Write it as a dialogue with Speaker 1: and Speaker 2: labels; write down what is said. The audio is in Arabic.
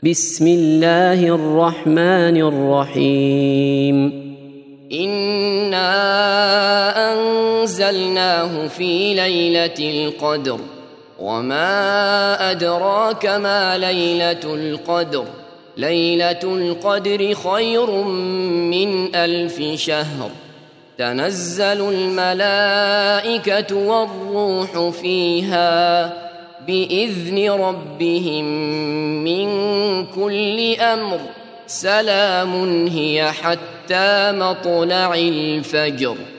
Speaker 1: بسم الله الرحمن الرحيم
Speaker 2: إنا أنزلناه في ليلة القدر وما أدراك ما ليلة القدر ليلة القدر خير من 1000 شهر تنزل الملائكة والروح فيها بإذن ربهم من كل أمر سلام هي حتى مطلع الفجر.